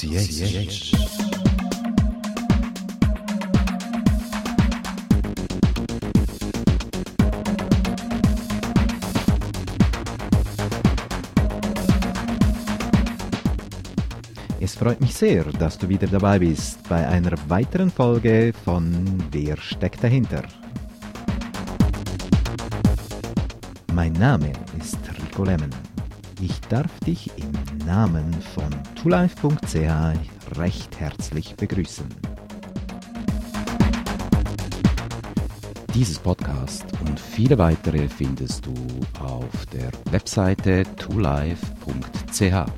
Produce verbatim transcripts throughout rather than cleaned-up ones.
Association. Es freut mich sehr, dass du wieder dabei bist bei einer weiteren Folge von Wer steckt dahinter? Mein Name ist Rico Lemmen. Ich darf dich im Namen von twolife punkt c h recht herzlich begrüßen. Dieses Podcast und viele weitere findest du auf der Webseite twolife punkt c h.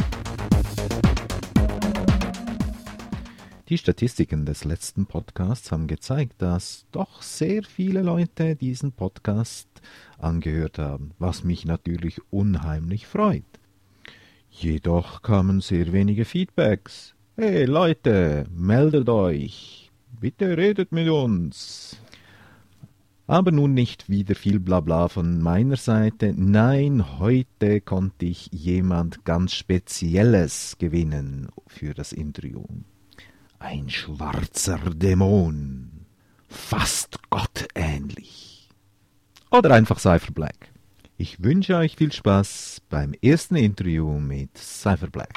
Die Statistiken des letzten Podcasts haben gezeigt, dass doch sehr viele Leute diesen Podcast angehört haben, was mich natürlich unheimlich freut. Jedoch kamen sehr wenige Feedbacks. Hey Leute, meldet euch! Bitte redet mit uns! Aber nun nicht wieder viel Blabla von meiner Seite. Nein, heute konnte ich jemand ganz Spezielles gewinnen für das Interview. Ein schwarzer Dämon, fast gottähnlich. Oder einfach Cypher Black. Ich wünsche euch viel Spaß beim ersten Interview mit Cypher Black.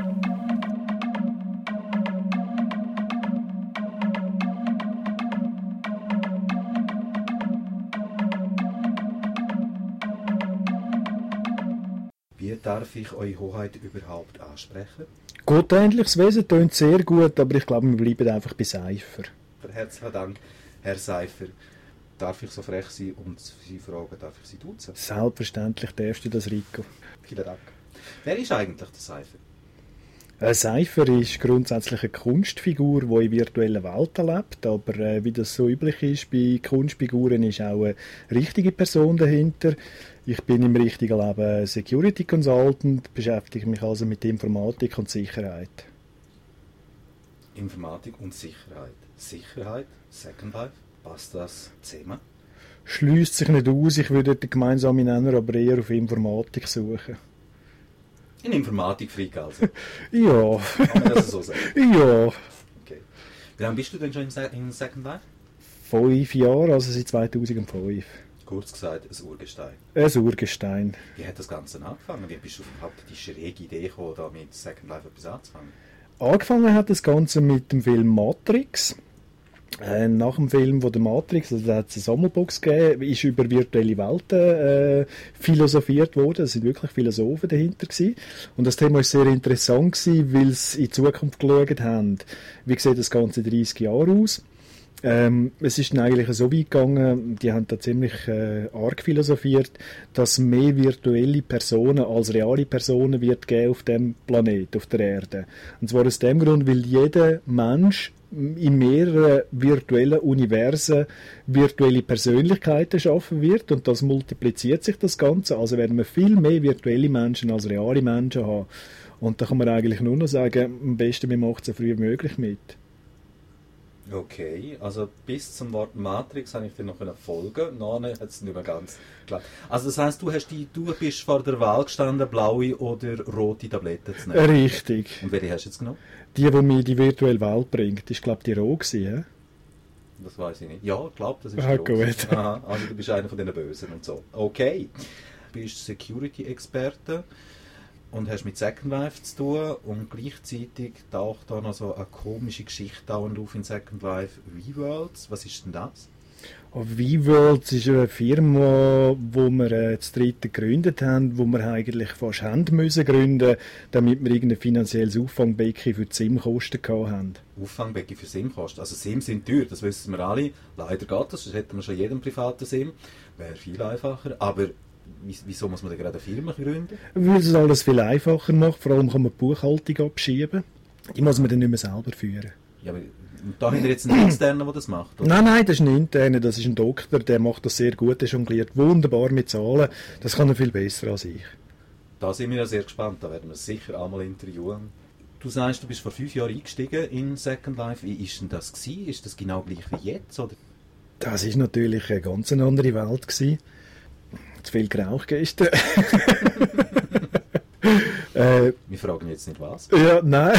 Wie darf ich Eure Hoheit überhaupt ansprechen? Gottähnliches Wesen tönt sehr gut, aber ich glaube, wir bleiben einfach bei Cypher. Herzlichen Dank, Herr Cypher. Darf ich so frech sein und Sie fragen, darf ich Sie duzen? Selbstverständlich darfst du das, Rico. Vielen Dank. Wer ist eigentlich der Cypher? Ein Cypher ist grundsätzlich eine Kunstfigur, die in virtuellen Welten lebt, aber äh, wie das so üblich ist bei Kunstfiguren, ist auch eine richtige Person dahinter. Ich bin im richtigen Leben Security Consultant, beschäftige mich also mit Informatik und Sicherheit. Informatik und Sicherheit. Sicherheit, Second Life, passt das zusammen? Schließt sich nicht aus, ich würde den gemeinsamen Nenner aber eher auf Informatik suchen. In Informatik-Freak also? Ja. Kann man das so sagen? Ja. Okay. Wie lange bist du denn schon in Second Life? Fünf Jahre, also seit zweitausendfünf. Kurz gesagt, ein Urgestein. Ein Urgestein. Wie hat das Ganze angefangen? Wie bist du überhaupt die schräge Idee gekommen, da mit Second Life etwas anzufangen? Angefangen hat das Ganze mit dem Film Matrix. Äh, nach dem Film von der Matrix, also da hat es eine Sammelbox gegeben, ist über virtuelle Welten äh, philosophiert worden. Es sind wirklich Philosophen dahinter gewesen. Und das Thema war sehr interessant gewesen, weil sie in die Zukunft geschaut haben. Wie sieht das Ganze in dreißig Jahren aus? Ähm, es ist dann eigentlich so weit gegangen, die haben da ziemlich äh, arg philosophiert, dass mehr virtuelle Personen als reale Personen wird geben auf dem Planet, auf der Erde. Und zwar aus dem Grund, weil jeder Mensch in mehreren virtuellen Universen virtuelle Persönlichkeiten schaffen wird und das multipliziert sich das Ganze. Also werden wir viel mehr virtuelle Menschen als reale Menschen haben. Und da kann man eigentlich nur noch sagen, am besten wir machen es so früh wie möglich mit. Okay, also bis zum Wort Matrix habe ich dir noch folgen. Nein, hat es nicht mehr ganz klar. Also das heisst, du, hast die, du bist vor der Wahl gestanden, blaue oder rote Tabletten zu nehmen? Richtig. Und welche hast du jetzt genommen? Die, die mich in die virtuelle Welt bringt. Das war, glaube ich, die roh gewesen, he? Das weiß ich nicht. Ja, ich glaube, das ist ah, die gut. Aha, also du bist einer von den Bösen und so. Okay. Du bist Security-Experte und hast mit Second Life zu tun und gleichzeitig taucht da noch so eine komische Geschichte dauernd auf in Second Life. V-Worlds, was ist denn das? V-Worlds ist eine Firma, wo wir äh, zu dritt gegründet haben, wo wir eigentlich fast haben müssen gründen, damit wir irgendein finanzielles Auffangbecken für die SIM-Kosten gehabt haben. Auffangbecken für SIM-Kosten? Also SIM sind teuer, das wissen wir alle. Leider geht das, sonst hätten wir schon jeden privaten SIM. Wäre viel einfacher, aber wieso muss man denn gerade eine Firma gründen? Weil es alles viel einfacher macht. Vor allem kann man die Buchhaltung abschieben. Die muss man dann nicht mehr selber führen. Ja, aber da haben wir jetzt einen Externen, der das macht? Oder? Nein, nein, das ist ein Interner, das ist ein Doktor, der macht das sehr gut, der jongliert wunderbar mit Zahlen. Das kann er viel besser als ich. Da sind wir ja sehr gespannt, da werden wir sicher einmal interviewen. Du sagst, du bist vor fünf Jahren eingestiegen in Second Life. Wie war denn das gewesen? Ist das genau gleich wie jetzt? Oder? Das war natürlich eine ganz andere Welt gewesen. Zu viel geraucht gestern. Äh, Wir fragen jetzt nicht was. Ja, nein.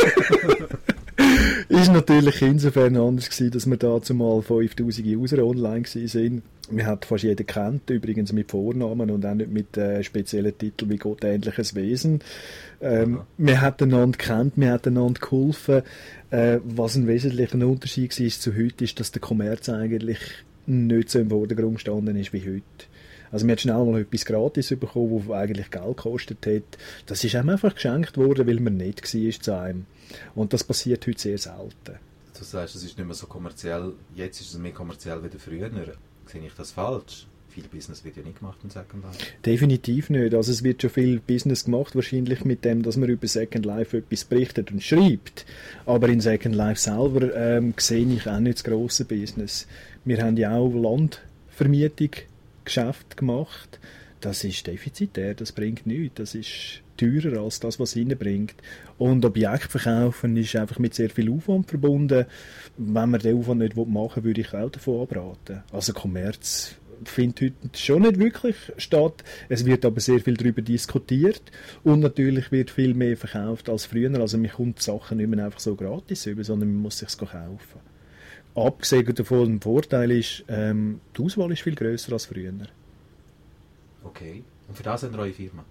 Ist natürlich insofern anders gewesen, dass wir dazu mal fünftausend User online gewesen sind. Wir hatten fast jeden kennt, übrigens mit Vornamen und auch nicht mit äh, speziellen Titeln wie gottähnliches Wesen. Ähm, wir hatten einander kennt, wir hatten einander geholfen. Äh, was ein wesentlicher Unterschied war zu heute, ist, dass der Kommerz eigentlich nicht so im Vordergrund gestanden ist wie heute. Also wir haben schnell mal etwas gratis bekommen, das eigentlich Geld gekostet hat. Das ist einem einfach geschenkt worden, weil man nett war zu einem. Und das passiert heute sehr selten. Du sagst, es ist nicht mehr so kommerziell, jetzt ist es mehr kommerziell wie früher. Sehe ich das falsch? Viel Business wird ja nicht gemacht im Second Life. Definitiv nicht. Also es wird schon viel Business gemacht, wahrscheinlich mit dem, dass man über Second Life etwas berichtet und schreibt. Aber in Second Life selber ähm, sehe ich auch nicht das grosse Business. Wir haben ja auch Landvermietung Geschäft gemacht. Das ist defizitär, das bringt nichts. Das ist teurer als das, was es reinbringt. Und Objekt verkaufen ist einfach mit sehr viel Aufwand verbunden. Wenn man den Aufwand nicht machen will, würde ich auch davon abraten. Also Kommerz findet heute schon nicht wirklich statt. Es wird aber sehr viel darüber diskutiert und natürlich wird viel mehr verkauft als früher. Also man kommt die Sachen nicht mehr einfach so gratis über, sondern man muss es sich kaufen. Abgesehen davon, der Vorteil ist, ähm, die Auswahl ist viel grösser als früher. Okay. Und für das sind wir eure Firma?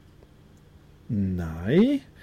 Nein.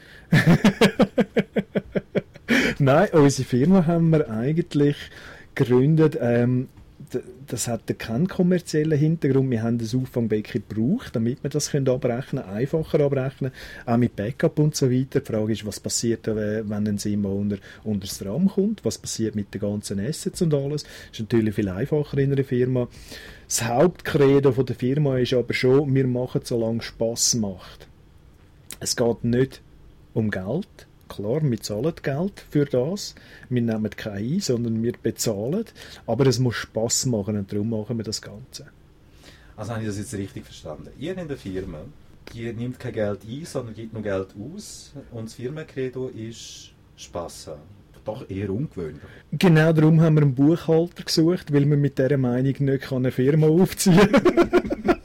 Nein, unsere Firma haben wir eigentlich gegründet. Ähm, das hat keinen kommerziellen Hintergrund. Wir haben das Auffangbecken gebraucht, damit wir das abrechnen können, einfacher abrechnen, auch mit Backup und so weiter. Die Frage ist, was passiert, wenn ein SIM unter, unter das RAM kommt? Was passiert mit den ganzen Assets und alles? Das ist natürlich viel einfacher in einer Firma. Das Hauptcredo von der Firma ist aber schon, wir machen es, solange es Spass macht. Es geht nicht um Geld. Klar, wir zahlen Geld für das. Wir nehmen kein ein, sondern wir bezahlen. Aber es muss Spass machen und darum machen wir das Ganze. Also habe ich das jetzt richtig verstanden. Ihr in der Firma, die nimmt kein Geld ein, sondern gibt nur Geld aus. Und das Firmencredo ist Spass haben. Doch eher ungewöhnlich. Genau darum haben wir einen Buchhalter gesucht, weil man mit dieser Meinung nicht eine Firma aufziehen kann.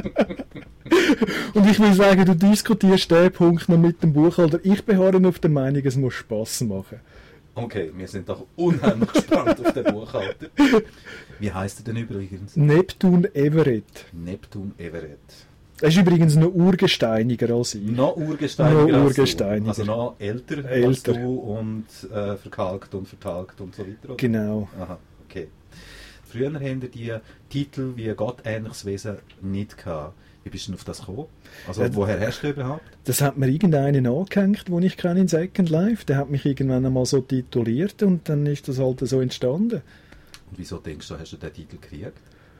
Und ich will sagen, du diskutierst den Punkt noch mit dem Buchhalter. Ich beharre auf der Meinung, es muss Spass machen. Okay, wir sind doch unheimlich gespannt auf den Buchhalter. Wie heisst er denn übrigens? Neptun Everett. Neptun Everett. Er ist übrigens noch urgesteiniger als ich. Noch urgesteiniger noch als urgesteiniger. du. Also noch älter, älter als du und äh, verkalkt und vertalkt und so weiter. Oder? Genau. Aha, okay. Früher haben die Titel wie gottähnliches Wesen nicht gehabt. Wie bist du denn auf das gekommen? Also Ja, woher hast du überhaupt? Das hat mir irgendeinen angehängt, den ich kenne in Second Life. Der hat mich irgendwann einmal so tituliert und dann ist das halt so entstanden. Und wieso denkst du, hast du den Titel gekriegt?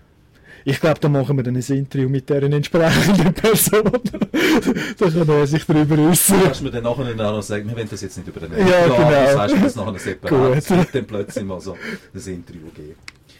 Ich glaube, da machen wir dann ein Interview mit dieser entsprechenden Person. Da kann er sich darüber äußern. Kannst du mir dann nachher noch sagen, wir wollen das jetzt nicht über den Ja, genau. Das heißt, wir das nachher separat. Gut. Es wird dann plötzlich mal so ein Interview geben.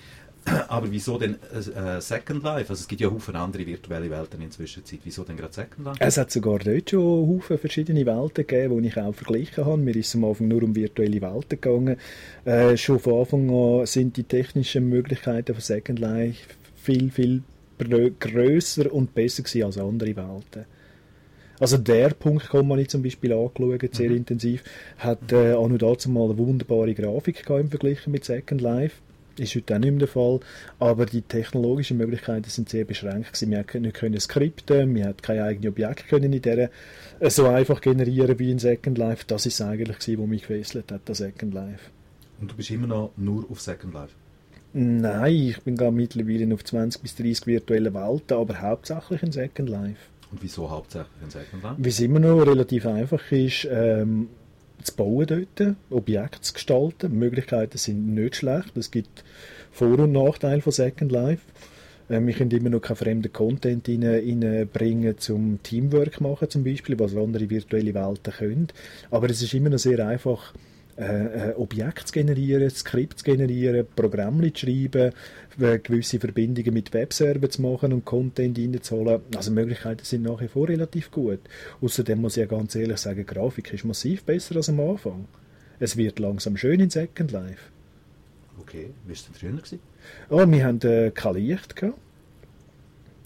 Aber wieso denn äh, Second Life? Also es gibt ja Haufen andere virtuelle Welten in der Zwischenzeit. Wieso denn gerade Second Life? Es hat sogar dort schon Haufen verschiedene Welten gegeben, die ich auch verglichen habe. Mir ist es am Anfang nur um virtuelle Welten gegangen. Äh, schon von Anfang an sind die technischen Möglichkeiten von Second Life viel, viel grösser und besser gewesen als andere Welten. Also der Punkt kann man zum Beispiel angeschaut, sehr mhm. intensiv, hat äh, auch noch dazu mal eine wunderbare Grafik gehabt im Vergleich mit Second Life. Ist heute auch nicht mehr der Fall, aber die technologischen Möglichkeiten sind sehr beschränkt gewesen. Wir konnten nicht skripten, wir hatten keine eigenen Objekte können in der äh, so einfach generieren wie in Second Life. Das ist eigentlich gewesen, was mich gefesselt hat, das Second Life. Und du bist immer noch nur auf Second Life? Nein, ich bin gar mittlerweile auf zwanzig bis dreißig virtuelle Welten, aber hauptsächlich in Second Life. Und wieso hauptsächlich in Second Life? Wie es immer noch relativ einfach ist, ähm, zu bauen dort, Objekte zu gestalten. Die Möglichkeiten sind nicht schlecht. Es gibt Vor- und Nachteile von Second Life. Ähm, wir können immer noch keinen fremden Content reinbringen, zum Teamwork machen zum Beispiel, was andere virtuelle Welten können. Aber es ist immer noch sehr einfach, äh, Objekte zu generieren, Skripte zu generieren, Programme zu schreiben, gewisse Verbindungen mit Webservern zu machen und Content reinzuholen. Also die Möglichkeiten sind nach wie vor relativ gut. Außerdem muss ich ja ganz ehrlich sagen, die Grafik ist massiv besser als am Anfang. Es wird langsam schön in Second Life. Okay, wie war es denn früher? Oh, wir hatten äh, kein Licht gehabt.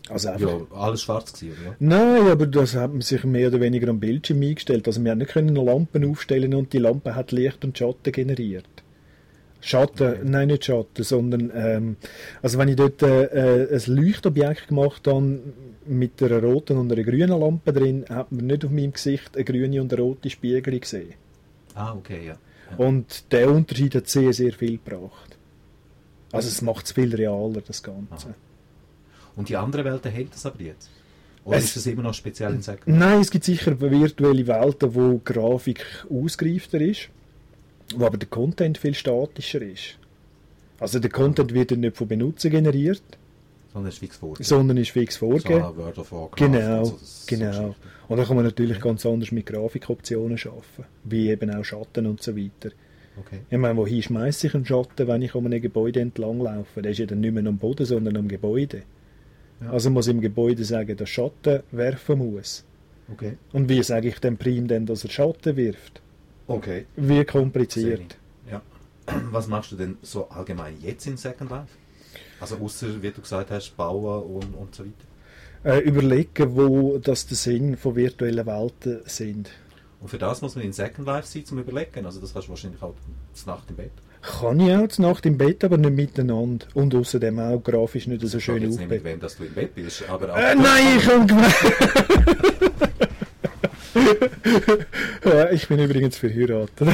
Also einfach, Ja, alles schwarz gewesen, oder? nein, aber das hat man sich mehr oder weniger am Bildschirm eingestellt. Also wir haben nicht können Lampen aufstellen und die Lampe hat Licht und Schatten generiert. Schatten, Okay. nein, nicht Schatten, sondern ähm, also wenn ich dort äh, ein Leuchtobjekt gemacht habe mit einer roten und einer grünen Lampe drin, hat man nicht auf meinem Gesicht eine grüne und eine rote Spiegel gesehen. Ah, okay, ja. ja. Und der Unterschied hat sehr, sehr viel gebracht. Also es macht es viel realer, das Ganze. Aha. Und die anderen Welten haben das aber jetzt? Oder Es- ist das immer noch speziell in Second Life? Nein, es gibt sicher virtuelle Welten, wo die Grafik ausgereifter ist, wo aber der Content viel statischer ist. Also der Content wird dann nicht von Benutzern generiert, Sondern es ist fix vorgegeben. sondern ist fix vorgegeben. So World of Warcraft Genau, und so, das- so genau. Geschichten. Und dann kann man natürlich ganz anders mit Grafikoptionen arbeiten, wie eben auch Schatten und so weiter. Okay. Ich meine, wohin schmeiße ich einen Schatten, wenn ich um ein Gebäude entlang laufe? Der ist ja dann nicht mehr am Boden, sondern am Gebäude. Ja. Also muss ich im Gebäude sagen, dass Schatten werfen muss. Okay. Und wie sage ich dem Prim denn, dass er Schatten wirft? Okay. Wie Sehe kompliziert. ich. Ja. Was machst du denn so allgemein jetzt in Second Life? Also außer, wie du gesagt hast, bauen und, und so weiter. Äh, überlegen, wo das der Sinn von virtuellen Welten sind. Und für das muss man in Second Life sein, zum Überlegen. Also das kannst du wahrscheinlich auch zur Nacht im Bett. Kann ich auch zur Nacht im Bett, aber nicht miteinander. Und außerdem auch grafisch nicht so Ich schön frage jetzt nicht, mit aufgebaut. wem dass du im Bett bist, aber Äh, nein, ich habe gemeint. Ja, ich bin übrigens verheiratet.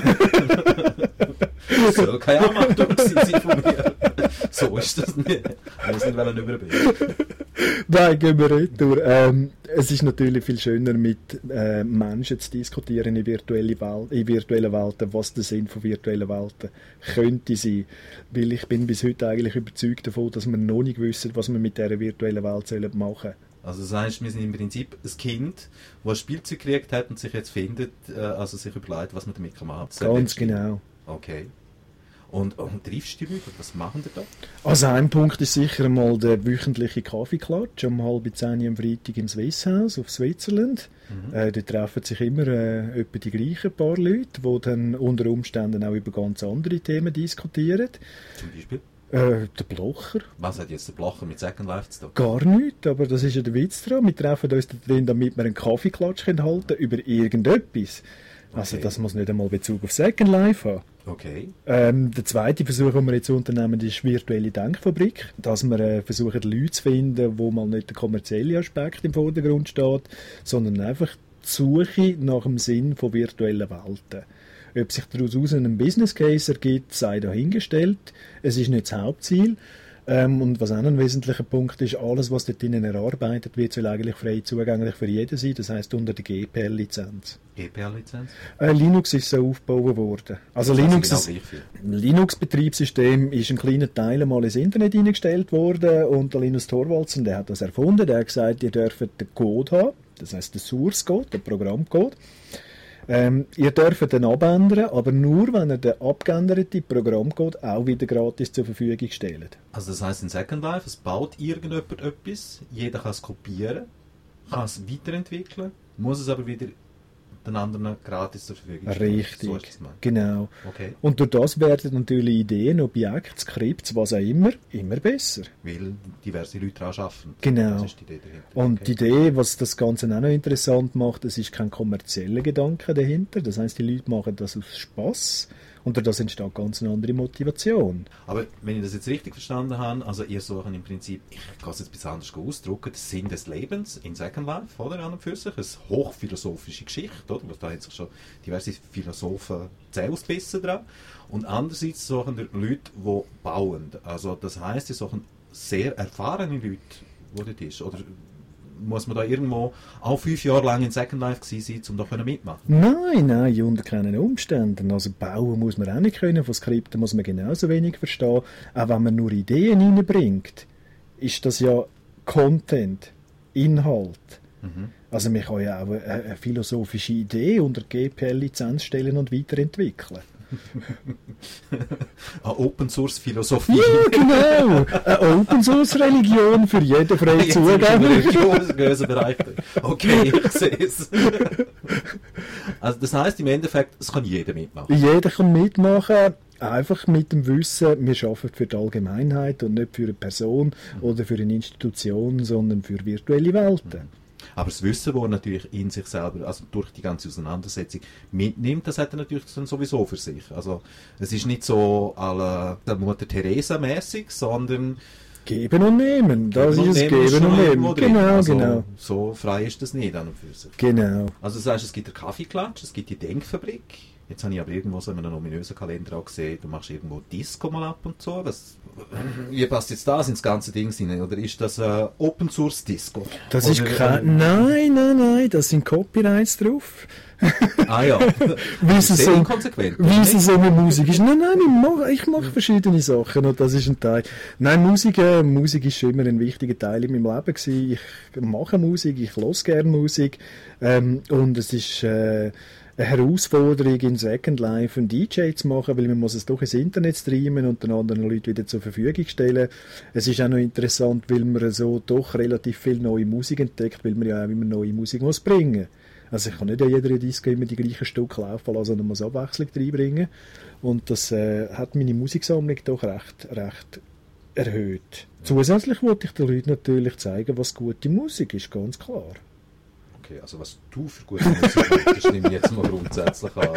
das soll keine Anmatung sein von mir. So ist das nicht. Ich muss nicht wollen überbieten. Nein, gehen wir retour. Ähm, es ist natürlich viel schöner, mit äh, Menschen zu diskutieren in, virtuelle Wel in virtuellen Welten, was der Sinn von virtuellen Welten könnte sein. Weil ich bin bis heute eigentlich überzeugt davon, dass wir noch nicht wissen, was wir mit dieser virtuellen Welt sollen machen sollen. Also das heißt, wir sind im Prinzip ein Kind, das ein Spielzeug gekriegt hat und sich jetzt findet, äh, also sich überlegt, was man damit machen kann. Ganz genau. Okay. Und, und triffst du die Leute? Was machen die da? Also ein Punkt ist sicher mal der wöchentliche Kaffeeklatsch um halb zehn am Freitag im Swiss House auf Switzerland. Mhm. Äh, da treffen sich immer äh, etwa die gleichen paar Leute, die dann unter Umständen auch über ganz andere Themen diskutieren. Zum Beispiel? Äh, der Blocher? Was hat jetzt der Blocher mit Second Life zu tun? Gar nichts, aber das ist ja der Witz dran. Wir treffen uns da drin, damit wir einen Kaffeeklatsch können halten über irgendetwas. Also Okay. das muss nicht einmal Bezug auf Second Life haben. Okay. Ähm, der zweite Versuch, den wir jetzt unternehmen, ist virtuelle Denkfabrik. Dass wir äh, versuchen, Leute zu finden, wo mal nicht der kommerzielle Aspekt im Vordergrund steht, sondern einfach die Suche nach dem Sinn von virtuellen Welten. Ob sich daraus ein Business Case ergibt, sei dahingestellt. Es ist nicht das Hauptziel. Ähm, und was auch ein wesentlicher Punkt ist, alles, was dort drinnen erarbeitet wird, soll eigentlich frei zugänglich für jeden sein. Das heisst unter der G P L-Lizenz. G P L-Lizenz? Äh, Linux ist so aufgebaut worden. Also Das Linux genau ist, gleich viel. Linux-Betriebssystem ist ein kleiner Teil einmal ins Internet eingestellt worden und der Linus Torvaldsen, der hat das erfunden. Der hat gesagt, ihr dürft den Code haben, das heisst den Source Code, den Programmcode. Ähm, ihr dürft den abändern, aber nur, wenn ihr den abgeänderten Programmcode auch wieder gratis zur Verfügung stellt. Also das heisst in Second Life, es baut irgendjemand etwas, jeder kann es kopieren, kann es weiterentwickeln, muss es aber wieder den anderen gratis zur Verfügung stellen. Richtig, So ist das gemeint. genau. Okay. Und durch das werden natürlich Ideen, Objekte, Skripts, was auch immer, immer besser. Weil diverse Leute daran arbeiten. Genau. Das ist die Idee dahinter. Und Okay. die Idee, was das Ganze auch noch interessant macht, es ist kein kommerzieller Gedanke dahinter. Das heisst, die Leute machen das aus Spass und dadurch entsteht ganz eine andere Motivation. Aber wenn ich das jetzt richtig verstanden habe, also ihr sucht im Prinzip, ich kann es jetzt ein bisschen anders ausdrücken, den Sinn des Lebens in Second Life, oder, an und für sich, eine hochphilosophische Geschichte, oder, da haben sich schon diverse Philosophen Zähne ausgebissen dran. Und andererseits suchen die Leute, die bauen. Also das heisst, sie suchen sehr erfahrene Leute, die dort ist, oder muss man da irgendwo auch fünf Jahre lang in Second Life gewesen sein, um da mitmachen? Nein, nein, unter keinen Umständen. Also bauen muss man auch nicht können, von Skripten muss man genauso wenig verstehen. Auch wenn man nur Ideen reinbringt, ist das ja Content, Inhalt. Mhm. Also man kann ja auch eine, eine philosophische Idee unter G P L-Lizenz stellen und weiterentwickeln. Eine Open Source Philosophie. Ja, genau. Eine Open-Source-Religion für jeden frei Jetzt sind wir in einem zugänglich. grossen- grossen Bereich. Okay, ich sehe es. Also das heisst im Endeffekt, es kann jeder mitmachen. Jeder kann mitmachen. Einfach mit dem Wissen, wir arbeiten für die Allgemeinheit und nicht für eine Person mhm. oder für eine Institution, sondern für virtuelle Welten. Mhm. Aber das Wissen, das er natürlich in sich selber, also durch die ganze Auseinandersetzung mitnimmt, das hat er natürlich dann sowieso für sich. Also es ist nicht so à la der Mutter Teresa-mäßig, sondern Geben und nehmen, das Geben ist es, Nehmen Geben und Nehmen. Genau, also, genau. So frei ist das nicht an und für sich. Genau. Also das heißt, es gibt den Kaffeeklatsch, es gibt die Denkfabrik. Jetzt habe ich aber irgendwo so in einem ominösen Kalender auch gesehen, du machst irgendwo Disco mal ab und so. Das, wie passt jetzt das ins ganze Ding rein? Oder ist das ein Open Source Disco? Das Oder, ist kein, nein, nein, nein, da sind Copyrights drauf. Ah ja, wie es sehr so, inkonsequent. Wie es so mit Musik ist. Nein, nein, ich mache, ich mache verschiedene Sachen und das ist ein Teil. Nein, Musik, äh, Musik ist schon immer ein wichtiger Teil in meinem Leben gewesen. Ich mache Musik, ich höre gerne Musik ähm, und es ist äh, eine Herausforderung in Second Life einen D J zu machen, weil man muss es doch ins Internet streamen und den anderen Leuten wieder zur Verfügung stellen. Es ist auch noch interessant, weil man so doch relativ viel neue Musik entdeckt, weil man ja auch immer neue Musik muss bringen. Also ich kann nicht an jeder Disco immer die gleichen Stücke laufen lassen, sondern muss Abwechslung reinbringen. Und das äh, hat meine Musiksammlung doch recht, recht erhöht. Zusätzlich wollte ich den Leuten natürlich zeigen, was gute Musik ist, ganz klar. Okay, also was du für gute Musik hast, das nehme ich jetzt mal grundsätzlich an.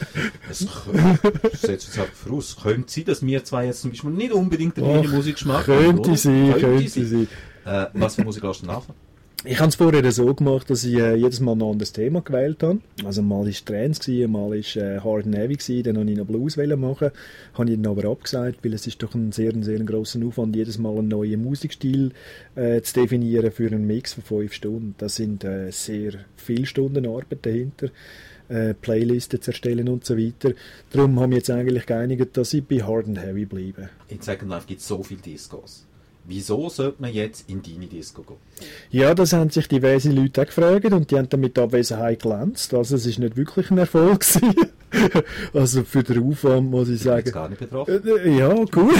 Es setzt jetzt einfach voraus. Könnte sein, dass wir zwei jetzt zum Beispiel nicht unbedingt den gleichen Musikgeschmack haben, Könnte sein, könnte sein. Äh, was für Musik hast du denn anfangen? Ich habe es vorher so gemacht, dass ich äh, jedes Mal ein anderes Thema gewählt habe. Also mal war es Trance, gewesen, mal war es äh, Hard and Heavy, gewesen, dann wollte ich noch Blues machen. Habe ich dann aber abgesagt, weil es ist doch ein sehr, sehr grosser Aufwand, jedes Mal einen neuen Musikstil äh, zu definieren für einen Mix von fünf Stunden. Da sind äh, sehr viele Stunden Arbeit dahinter. Äh, Playlisten zu erstellen und so weiter. Darum haben wir jetzt eigentlich geeinigt, dass ich bei Hard and Heavy bleibe. In Second Life gibt es so viele Discos. Wieso sollte man jetzt in deine Disco gehen? Ja, das haben sich diverse Leute auch gefragt und die haben dann mit Abwesenheit glänzt. Also es ist nicht wirklich ein Erfolg gewesen. Also für den Aufwand muss ich sagen... Ich bin jetzt gar nicht betroffen. Äh, ja, gut.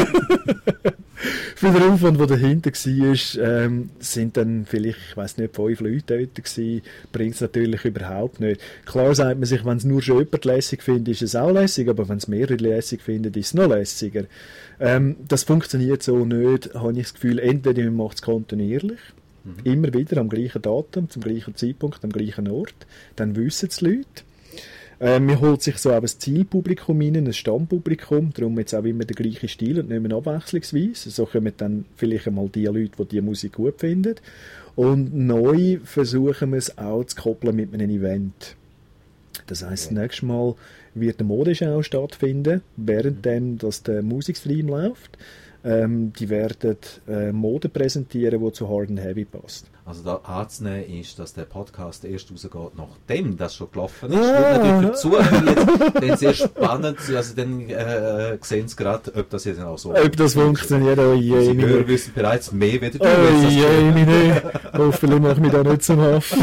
Für den Aufwand, der dahinter war, ähm, sind dann vielleicht, ich weiss nicht, fünf Leute dort gewesen. Bringt es natürlich überhaupt nicht. Klar sagt man sich, wenn es nur schon jemand lässig findet, ist es auch lässig, aber wenn es mehrere lässig findet, ist es noch lässiger. Ähm, das funktioniert so nicht, habe ich das Gefühl, entweder man macht es kontinuierlich, mhm. immer wieder am gleichen Datum, zum gleichen Zeitpunkt, am gleichen Ort, dann wissen es die Leute. Äh, man holt sich so auch ein Zielpublikum rein, ein Stammpublikum, darum jetzt auch immer der gleiche Stil und nicht mehr abwechslungsweise. So kommen dann vielleicht einmal die Leute, die die Musik gut finden. Und neu versuchen wir es auch zu koppeln mit einem Event. Das heisst, ja. nächstes Mal wird eine Modeschau stattfinden, währenddem dass der Musikstream läuft. Ähm, die werden äh, Mode präsentieren, die zu Hard and Heavy passt. Also da anzunehmen ist, dass der Podcast erst rausgeht, nachdem das schon gelaufen ist. Ah. Das wird natürlich für Zuhörer jetzt sehr spannend. Also dann äh, sehen sie gerade, ob das jetzt auch so Ob das funktioniert. Oh je, Sie Hörer wissen bereits mehr, wie du oh je, meine. Hoffentlich mache ich mich da nicht zum Hafen.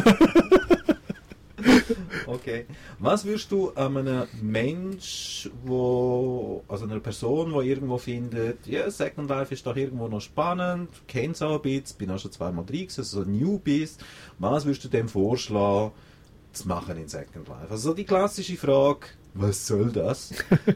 Okay. Was würdest du einem Mensch, wo, also einer Person, die irgendwo findet, ja, Second Life ist doch irgendwo noch spannend, kennt es auch ein bisschen, bin auch schon zweimal drin gewesen, also so Newbies, was würdest du dem vorschlagen, zu machen in Second Life? Also die klassische Frage, was soll das?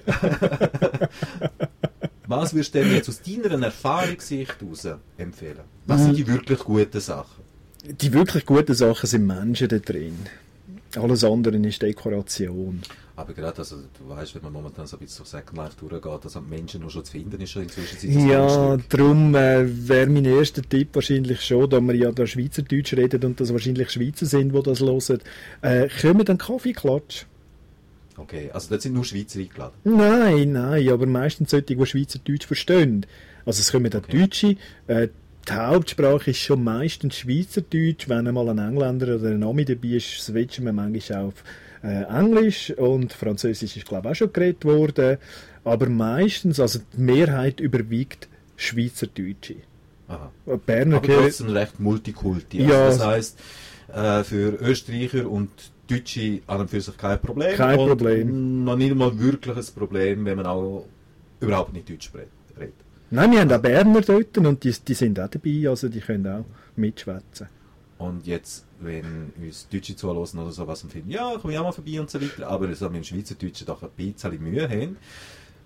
Was würdest du dem jetzt aus deiner Erfahrungssicht heraus empfehlen? Was sind die wirklich guten Sachen? Die wirklich guten Sachen sind Menschen da drin. Alles andere ist Dekoration. Aber gerade, also, du weißt, wenn man momentan so ein bisschen durch Second Life durchgeht, dass Menschen nur schon zu finden ist, schon inzwischen. Ja, darum äh, wäre mein erster Tipp wahrscheinlich schon, da wir ja da Schweizerdeutsch reden und das wahrscheinlich Schweizer sind, die das hören, äh, kommen dann Kaffeeklatsch. Okay, also dort sind nur Schweizer eingeladen? Nein, nein, aber meistens solche, die Schweizerdeutsch verstehen. Also es kommen dann okay. Deutsche, äh, die Hauptsprache ist schon meistens Schweizerdeutsch. Wenn einmal ein Engländer oder ein Ami dabei ist, switchen wir manchmal auf äh, Englisch und Französisch ist, glaube ich, auch schon geredet worden. Aber meistens, also die Mehrheit überwiegt Schweizerdeutsche. Aha. Berner aber trotzdem recht Multikulti. Also ja, das heisst, äh, für Österreicher und Deutsche an und für sich kein Problem. Kein und Problem. Noch nicht mal wirklich ein Problem, wenn man auch überhaupt nicht Deutsch redet. Nein, wir haben auch Berner dort und die, die sind auch dabei, also die können auch mitschwätzen. Und jetzt, wenn uns Deutsche zuhören oder so was und finden, ja, komm ich auch mal vorbei und so weiter, aber so mit dem Schweizerdeutschen doch ein bisschen Mühe haben,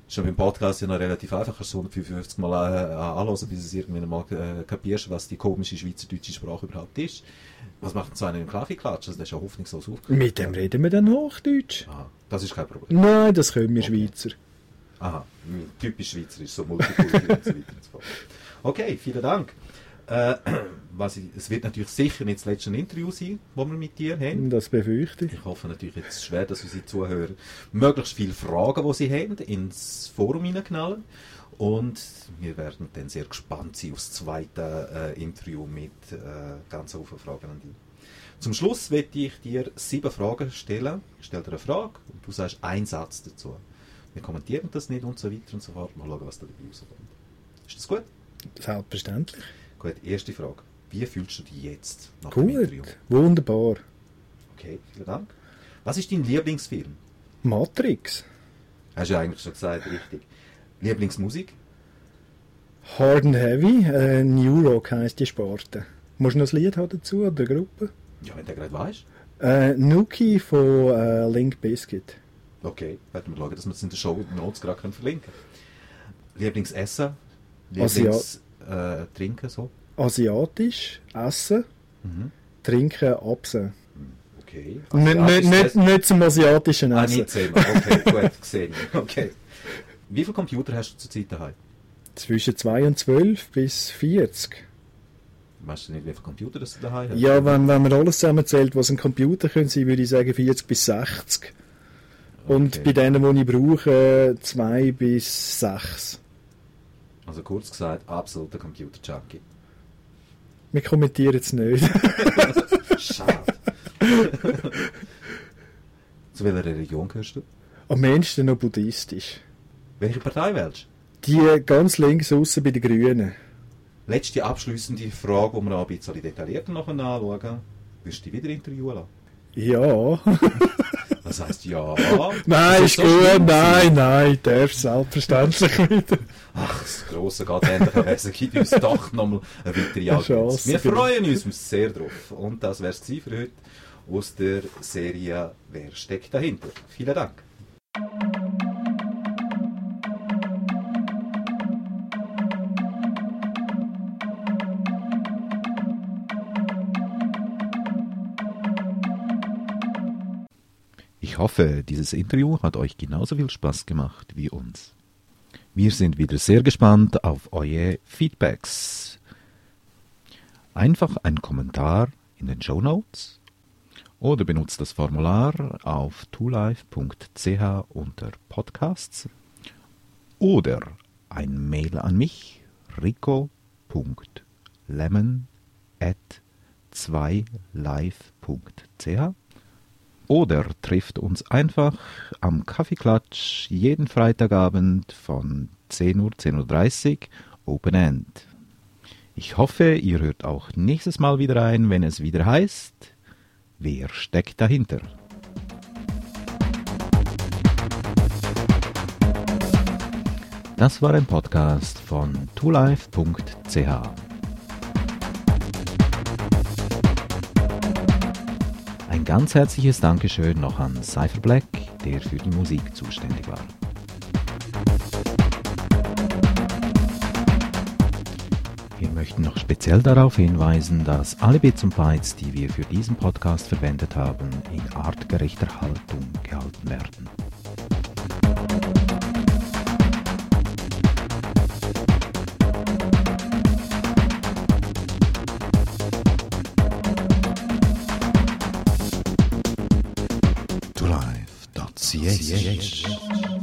Schon beim Podcast ja noch relativ einfach, kannst du hundertfünfundfünfzig Mal äh, anhören, bis du es irgendwann mal äh, kapierst, was die komische schweizerdeutsche Sprache überhaupt ist. Was macht denn so einer im Kaffeeklatsch? Also, das ist ja hoffnungslos aufgehört. Mit dem reden wir dann Hochdeutsch. Aha, das ist kein Problem. Nein, das können wir Okay. Schweizer. Aha, typisch Schweizerisch, so Multikultur und so weiter und so fort. Okay, vielen Dank. Äh, was ich, es wird natürlich sicher nicht das letzte Interview sein, das wir mit dir haben. Das befürchte ich. Ich hoffe natürlich jetzt schwer, dass unsere Zuhörer möglichst viele Fragen, die sie haben, ins Forum hineinknallen. Und wir werden dann sehr gespannt sein auf das zweite äh, Interview mit äh, ganz vielen Fragen an dich. Zum Schluss werde ich dir sieben Fragen stellen. Ich stelle dir eine Frage und du sagst einen Satz dazu. Wir kommentieren das nicht und so weiter und so fort. Mal schauen, was da dabei rauskommt. Ist das gut? Selbstverständlich. Gut, erste Frage. Wie fühlst du dich jetzt nach dem Gut, Interview? wunderbar. Okay, vielen Dank. Was ist dein Lieblingsfilm? Matrix. Hast du ja eigentlich schon gesagt, richtig. Lieblingsmusik? Hard and Heavy, äh, New Rock heisst die Sparte. Musst du noch ein Lied haben dazu oder eine Gruppe? Ja, wenn du gerade weißt. Äh, Nuki von äh, Link Biscuit. Okay, werden wir schauen, dass wir das in der Show Notes gerade können verlinken können. Lieblingsessen? Asia- Lieblings äh, Trinken, so? Asiatisch, Essen, Mhm. Trinken, Absen. Okay. Nicht, nicht, nicht, nicht zum asiatischen Ah, Essen. nicht selber. Okay, gut, gesehen. Okay. Wie viele Computer hast du zurzeit daheim? Zwischen zwei und zwölf bis vierzig. Weißt du nicht, wie viele Computer das du daheim hast? Ja, wenn, wenn man alles zusammenzählt, was ein Computer können sein, würde ich sagen vierzig bis sechzig. Und Okay. bei denen, die ich brauche, zwei bis sechs. Also kurz gesagt, absoluter Computer-Junkie. Wir kommentieren es nicht. Schade. Zu welcher Religion gehörst du? Am ehesten noch buddhistisch. Welche Partei wählst du? Die ganz links aussen bei den Grünen. Letzte abschliessende Frage, die wir noch ein bisschen detaillierter nachher anschauen. Wirst du dich wieder interviewen lassen? Ja. Das heisst ja. Nein, Das ist so gut. schlimm Nein, nein, darf selbstverständlich wieder. Ach, das grosse geht endlich Wesen gibt uns doch nochmal eine weitere Eine Audienz. Chance, Wir genau. freuen uns sehr drauf. Und das wäre es für heute aus der Serie Wer steckt dahinter? Vielen Dank. Ich hoffe, dieses Interview hat euch genauso viel Spaß gemacht wie uns. Wir sind wieder sehr gespannt auf eure Feedbacks. Einfach einen Kommentar in den Shownotes oder benutzt das Formular auf twolife punkt c h unter Podcasts oder ein Mail an mich rico punkt lemon at zwei live punkt c h oder trifft uns einfach am Kaffeeklatsch jeden Freitagabend von zehn Uhr, zehn Uhr dreißig Open End. Ich hoffe, ihr hört auch nächstes Mal wieder ein, wenn es wieder heißt, wer steckt dahinter? Das war ein Podcast von twolife punkt c h. Ein ganz herzliches Dankeschön noch an Cypher Black, der für die Musik zuständig war. Wir möchten noch speziell darauf hinweisen, dass alle Bits und Bytes, die wir für diesen Podcast verwendet haben, in artgerechter Haltung gehalten werden. twolife punkt c h